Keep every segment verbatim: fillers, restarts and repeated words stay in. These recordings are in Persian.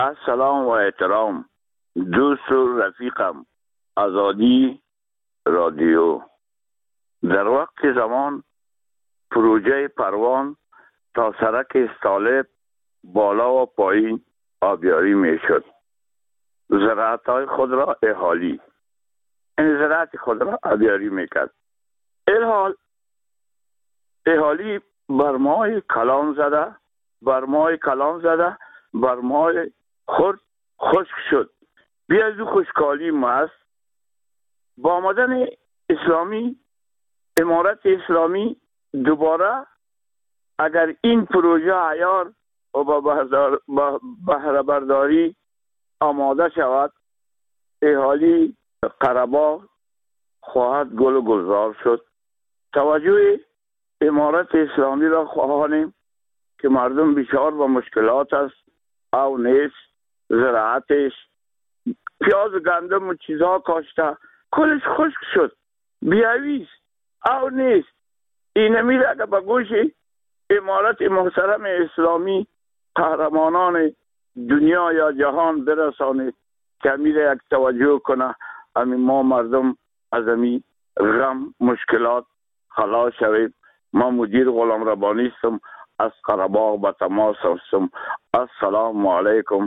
السلام و احترام دوست و رفیقم آزادی رادیو. در وقت زمان پروژه پروان تا سرک استالب بالا و پایین آبیاری می شد. زراعت های خود را اهالی این زراعت خود را آبیاری می کرد. الحال اهالی بر ماه کلان زده بر ماه کلان زده بر ماه خود خشک شد. بیا از خشکالی محض با آمدن اسلامی امارت اسلامی دوباره اگر این پروژه عیار و با بهره برداری آماده شود، اهالی قره‌باغ خواهد گل و گلزار شد. توجه امارت اسلامی را خواهانیم که مردم بسیار با مشکلات است او نیست، زراعتش پیاز و گندم و چیزها کاشته کلش خشک شد، بیاویست او نیست. این میره اگر به گوش امارت محترم اسلامی قهرمانان دنیا یا جهان برسانید که میره یک توجه کنه، همین ما مردم از همین غم مشکلات خلاص شویم. ما مدیر غلام ربانی هستم، از قره‌باغ به تماس هستم. السلام علیکم.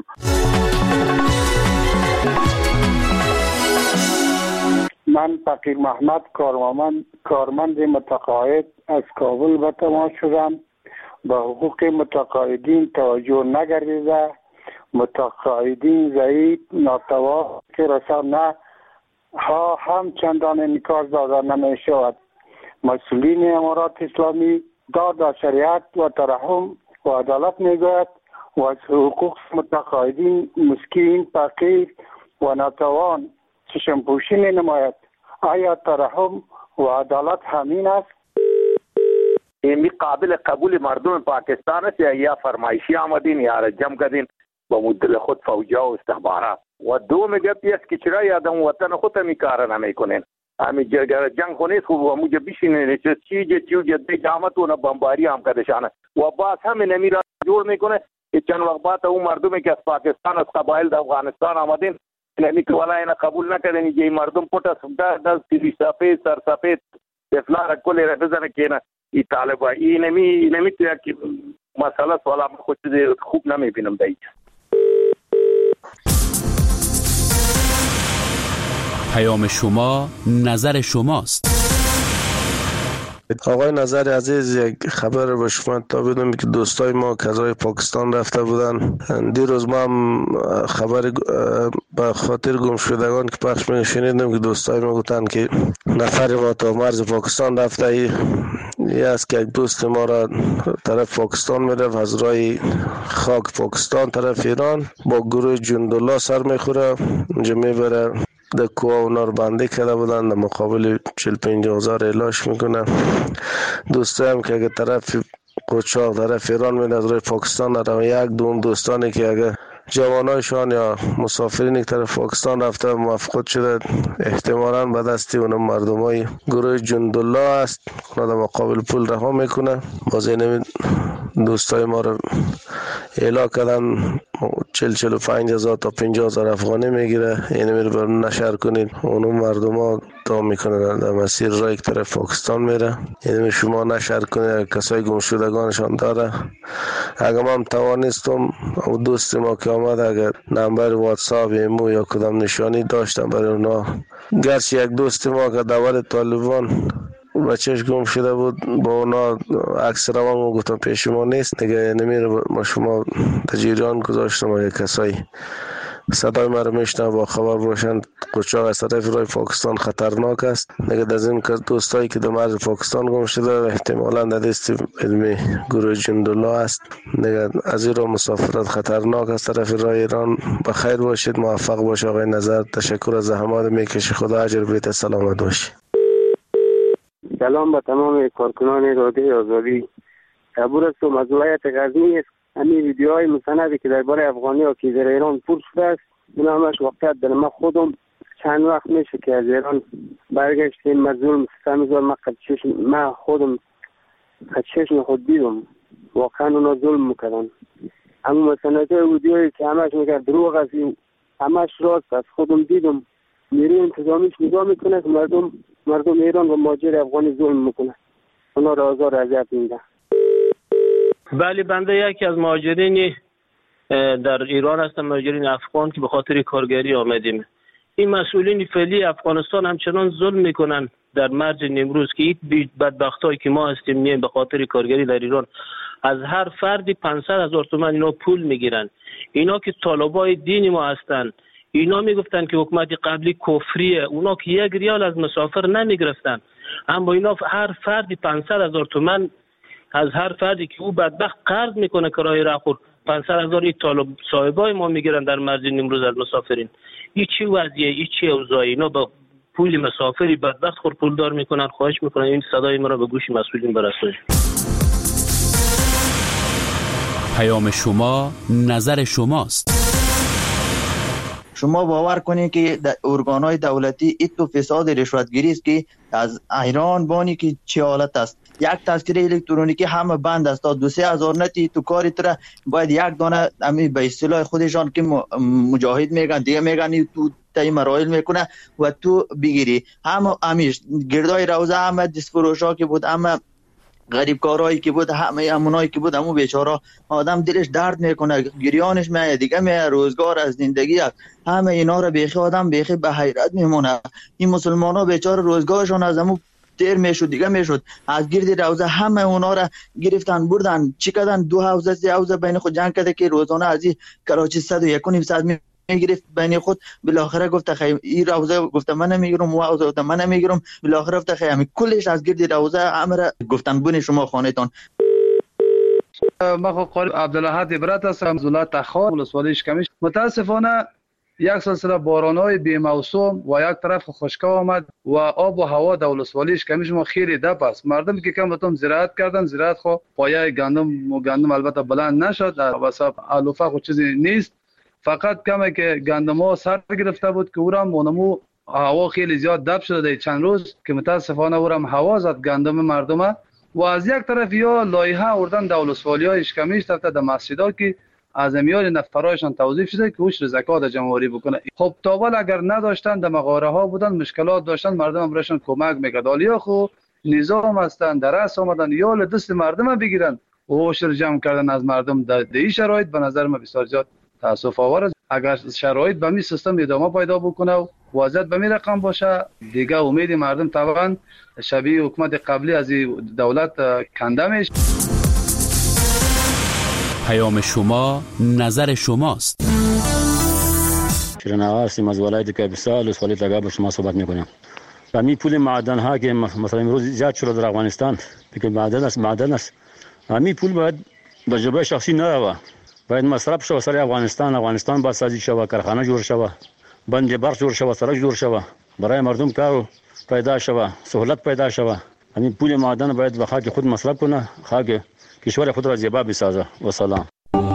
من فقیر محمد کارمند کارمند متقاعد از کابل به تماس شدم. به حقوق متقاعدین توجه نگردیده، متقاعدین ضعیف ناتوان که رسانه ها هم چندان انعکاس داده نمی شود. مسئولین امارات اسلامی داد شریعت و ترحم و عدالت میگوید و از حقوق متقاعدین مسکین فقیر و ناتوان چشم پوشی می نماید. آیا ترحم و عدالت همین است؟ این قابل قبول مردم پاکستان است یا فرمایشی آمدین یا رجم کردین با مدل خود فوجا و استخبارات؟ و دو میگه است که چرا یادم وطن خود می کار نمیکنین؟ امی جنگ خونیست خوب و موجه بیشینه چه چیجه چیوجه دی جامتون بمباری هم کردشانه و باز همین امیران جور میکنه که چند وقت بعد اون مردمی که از پاکستان از قبایل در افغانستان آمدین نمی که ولا اینا قبول نکردن که مردم پوتا در تیری سفید سر سفید افلار کلی را بزنه که اینا ای طالبا ای نمی نمی تویا که مسئله سوالا خود خوب نمی بینم دایید. پیام شما نظر شماست. آقای نظر عزیز، یک خبر به شما تا بدم که دوستای ما کذای پاکستان رفته بودن. دیروز ما هم خبر به خاطر گم شدگان که پخش می شنیدم که دوستای ما گفتن که نفر ما تا مرز پاکستان رفته. ای است که یک دوست ما را طرف پاکستان میرفت، از رای خاک پاکستان طرف ایران با گروه جندالله سر میخوره، اونجا میبره در کوه اونا رو بنده کرده بودن، در مقابل چهل پنجاه هزار اعلاش میکنه. دوسته هم که اگه طرف قوچاق طرف ایران میده از روی پاکستان نره، یک دوم دوستانی که اگه جوانایشان یا مسافرین که طرف پاکستان رفته موفقت شده احتمالاً به دستی اون مردم های گروه جندالله است، اونا در مقابل پول رها میکنه. باز این دوستای ما رو اعلا کردن چل چل و پنج هزار تا پنجاه هزار افغانی میگیره. این میره بر نشر کنید اونو مردم ها تا میکنه در مسیر رای که طرف پاکستان میره. این شما نشر کنید کسای گم شدگانشان داره. اگر من توانستم او دوست ما که آمد اگر نمبر واتساپ ایمو یا کدام نشانی داشتم برای اونا، گرچه یک دوست ما که دور طالبان بچهش گم شده بود با اونا عکس روان گفتم پیش ما نیست دیگه نمیره، ما شما تجریان گذاشتم و کسایی صدای ما رو میشنه با خبر باشن قوچاق از طرف رای پاکستان خطرناک است دیگه. از این دوستایی که در مرز پاکستان گم شده احتمالاً در دست علمی گروه جندالله است دیگه. از این را مسافرت خطرناک است طرف رای ایران. بخیر باشید، موفق باشه آقای نظر. تشکر از زحمات میکشی، خدا اجر بده، سلامت باشی. سلام به تمام کارکنان رادیو آزادی. عبور هستم از ولایت غزنی. همین ویدیوهای مستندی که درباره افغانی ها که در ایران پول شده است اون همش واقعیت داره. من خودم چند وقت میشه که از ایران برگشتیم، مظلوم ستم زار من قدشش من خودم قدشش خود دیدم، واقعا اونا ظلم میکردن. اما مثلا تو ویدیویی که همش میگه دروغ است، همش راست است. خودم دیدم نیروی انتظامیش نگاه میکنه که مردم مردم ایران و مهاجر افغانی ظلم میکنه، اونا را آزار اذیت میده. بله، بنده یکی از مهاجرین در ایران هستم، مهاجرین افغان که به خاطر کارگری آمدیم. این مسئولین فعلی افغانستان همچنان ظلم میکنن در مرج نیمروز که این بدبختایی که ما هستیم میایم به خاطر کارگری در ایران از هر فردی پانصد هزار تومان اینا پول میگیرن. اینا که طالبای دین ما هستن، اینا میگفتن که حکومت قبلی کفریه، اونا که یک ریال از مسافر نمیگرفتن، اما اینا هر فردی پانصد هزار تومان از هر فردی که او بدبخت قرض میکنه کرایه راهخور پانصد هزار طالب صاحبای ما میگیرن در مرز نیمروز از مسافرین. این چی وضعیه؟ این چی اوضاعی؟ اینا با پول مسافری بدبخت خور پول دار میکنن. خواهش میکنن این صدای ما را به گوش مسئولین برسونید. پیام شما نظر شماست. شما باور کنید که ارگان‌های دولتی این تو فساد رشوتگیری است که از ایران بانی که چه حالت است. یک تذکره الکترونیکی همه بند است تا دو سه هزار نتی تو کاری تر باید یک دانه امی به اصطلاح خودشان که مجاهد میگن دیگه میگن تو تای مراحل میکنه و تو بگیری. همه امیش گردای روزه همه دستفروشا که بود، همه غریب کارهایی که بود، همه همونایی که بود، همو بیچاره آدم دلش درد میکنه، گریانش میاد دیگه، میاد روزگار از زندگی است. همه اینا رو بیخی آدم بیخی به حیرت میمونه. این مسلمان ها بیچاره روزگارشون از همو تیر میشد دیگه میشد. از گرد روزه همه اونا را گرفتن بردن چی کردن، دو حوزه سه حوزه بین خود جنگ کرده که روزانه از این کراچی صد و یک و نیم ساعت میگرفت بین خود. بالاخره گفت خیلی این روزه گفت من نمیگیرم، و روزه گفت من نمیگیرم. بالاخره گفت خیلی کلش از گرد روزه امر گفتن بون شما خانهتان. ما خو قاری عبدالاحد عبرت هستم از ولایت تخار ولسوالی اشکمیش. متاسفانه یک سلسله باران‌های بی موسم و یک طرف خشکی آمد و آب و هوا در ولسوالی اشکمیش ما خیلی دپ است. مردم که کم بتون زراعت کردن، زراعت خو پایه گندم و گندم البته بلند نشد، واسه علوفه خو چیزی نیست، فقط کمه که گندم ها سر گرفته بود که اورم مونمو هوا خیلی زیاد دپ شده در چند روز که متاسفانه اورم هوا زد گندم مردم. و از یک طرف یا لایحه اردن در ولسوالی های اشکمیش طرف در مسجدها که از امیال نفرایشان توظیف شده که اوش زکات جمهوری بکنه. خب تاول اگر نداشتن در مغاره ها بودن، مشکلات داشتن، مردم هم برشان کمک میکرد. حالا خو نظام هستن در رأس آمدن یا دست مردم بگیرن و اوش جمع کردن از مردم در این شرایط به نظر من بسیار زیاد تاسف آور است. اگر شرایط به می سیستم ادامه پیدا بکنه و وضعیت به می رقم باشه دیگه امید مردم طبعا شبیه حکومت قبلی از دولت کنده میشه. پیام شما نظر شماست. شیرین آقا هستیم از ولایت کاپیسا، ولسوالی تگاه با شما صحبت میکنم. و می پول معدن ها که مثلا امروز زیاد شده در افغانستان که معدن است معدن است، همین پول باید به جیب شخصی نروه، باید مصرف شود سر افغانستان. افغانستان باید سازی شود، کارخانه جور شود، بند برق جور شود، سرک جور شود، برای مردم کار پیدا شود، سهولت پیدا شود. همین پول معدن باید به خاک خود مصرف کنه، خاک کشور خود را زیبا بسازه. و سلام.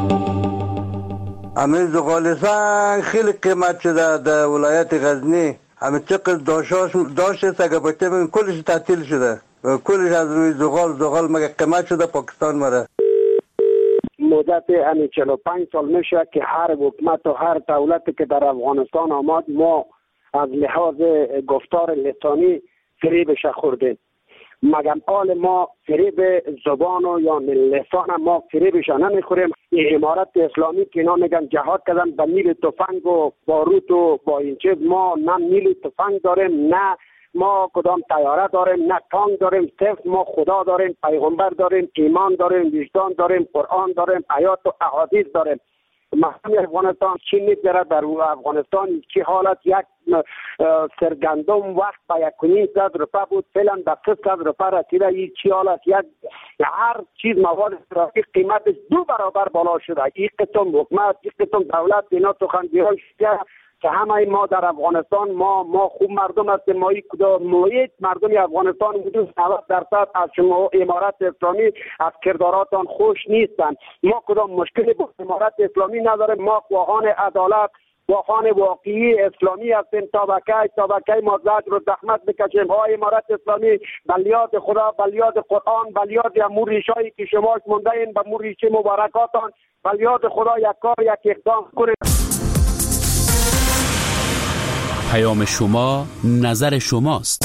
همین زغال سنگ خیلی قیمت شده در ولایت غزنی. همین چقدر داشتاش داشته سگه بچه بگن کلش تعطیل شده و کلش از روی زغال زغال مگه قیمت شده پاکستان مره. مدت همین چهل و پنج سال میشه که هر حکومت و هر دولتی که در افغانستان آمد ما از لحاظ گفتار لسانی فریبش خوردیم. مگم آل ما فریب زبان و یا لسان ما فریبش نمیخوریم. این امارت اسلامی که اینا میگن جهاد کردن با نیل تفنگ و باروت و با این چیز، ما نه نیل تفنگ داریم، نه ما کدام طیاره داریم، نه تانک داریم. صرف ما خدا داریم، پیغمبر داریم، ایمان داریم، وجدان داریم، قرآن داریم، آیات و احادیث داریم. مردم افغانستان چی میگذره در افغانستان چی حالت؟ یک سرگندم وقت با یک کنین صد روپه بود، فعلا به سه صد روپه رسیده. این چی حالت؟ یک هر چیز مواد استراتژیک قیمتش دو برابر بالا شده. این قسم حکومت، این قسم دولت اینا سخنگویان شده که همه ما در افغانستان ما ما خوب مردم هستیم. ما این کدام محیط مردم افغانستان حدود نود درصد از شما امارت اسلامی از کرداراتان خوش نیستن. ما کدام مشکلی با امارت اسلامی نداریم. ما خواهان عدالت، واخوان واقعی اسلامی هستیم. طبقه طبقه مازاد رو زحمت بکشیم. های امارت اسلامی بلیاد خدا، بلیاد قرآن، بلیاد امور ریشایی که شما مونده این به امور ریشه مبارکاتان، بلیاد خدا یک کار یک اقدام کنید. پیام شما نظر شماست.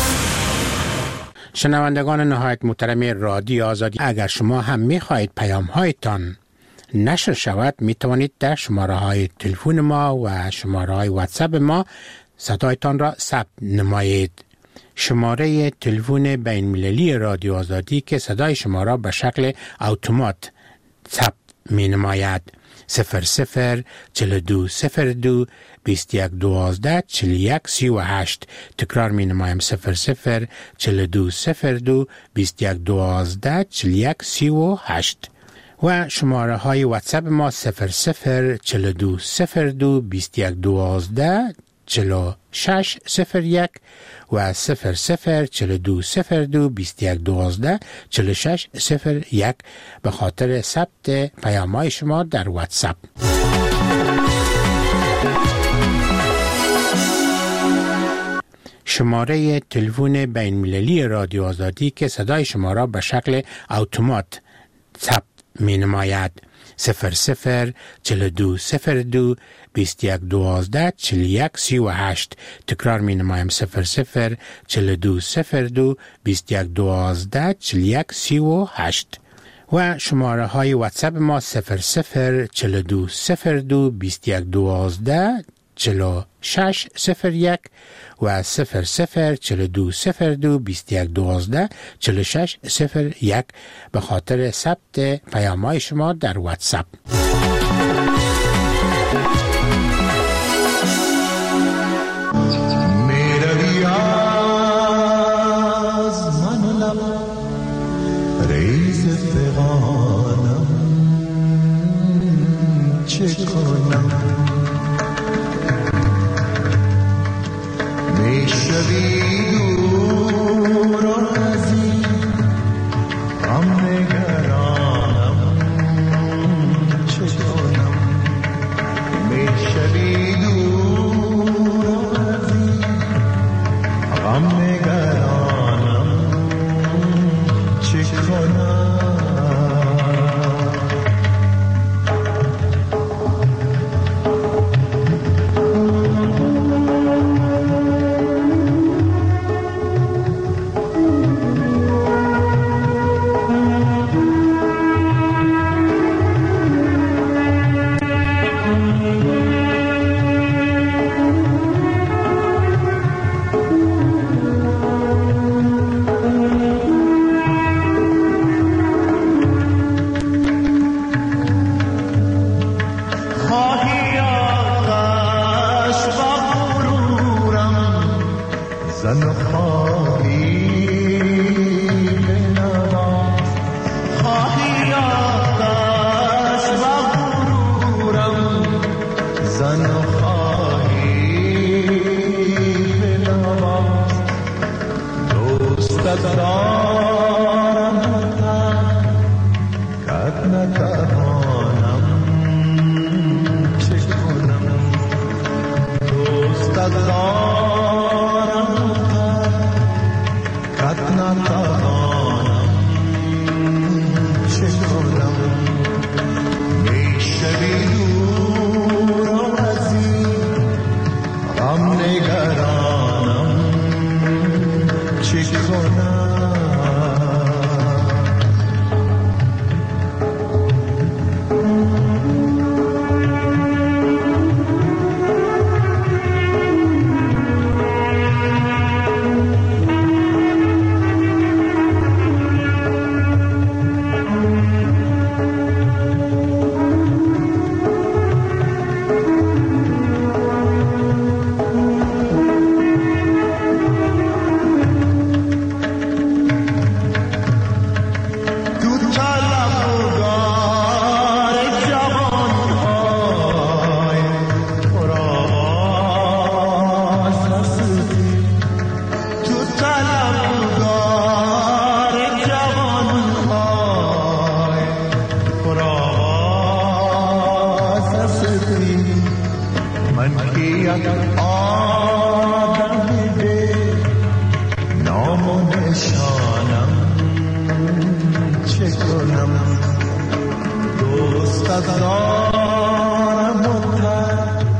شنوندگان نهایت محترم رادیو آزادی، اگر شما هم می‌خواهید پیام هایتان نشر شود، می توانید در شماره های تلفن ما و شماره های واتساپ ما صدایتان را ثبت نمایید. شماره تلفن بین المللی رادیو آزادی که صدای شما را به شکل اتومات ثبت می نماید صفر صفر چهل و دو صفر دو بیست و یک دوازده چهل و یک سی و هشت. تکرار می نمایم صفر صفر چهل و دو صفر دو بیست و یک دوازده چهل و یک سی و هشت و شماره های واتساپ ما صفر صفر چهل و دو صفر دو بیست و یک دوازده چهل و شش صفر یک و صفر صفر چهل و دو صفر دو بیست و یک دوازده چهل و شش صفر یک به خاطر ثبت پیام های شما در واتساپ. شماره تلفن بین المللی رادیو آزادی که صدای شما را به شکل اتومات ثبت می نماید صفر صفر چهل و دو صفر دو بیست و یک دوازده چهل و یک سی و هشت. تکرار می نمایم صفر صفر چهل و دو صفر دو بیست و یک دوازده چهل و یک سی و هشت و شماره های واتساپ ما صفر صفر چهل و دو صفر دو بیست و یک دوازده چهل و شش صفر یک و صفر صفر چهل و دو صفر دو بیست و یک دوازده چهل و شش صفر یک به خاطر ثبت پیام های شما در واتساپ. Dost من که یک آدم به نام و نشانم چه کنم دوست از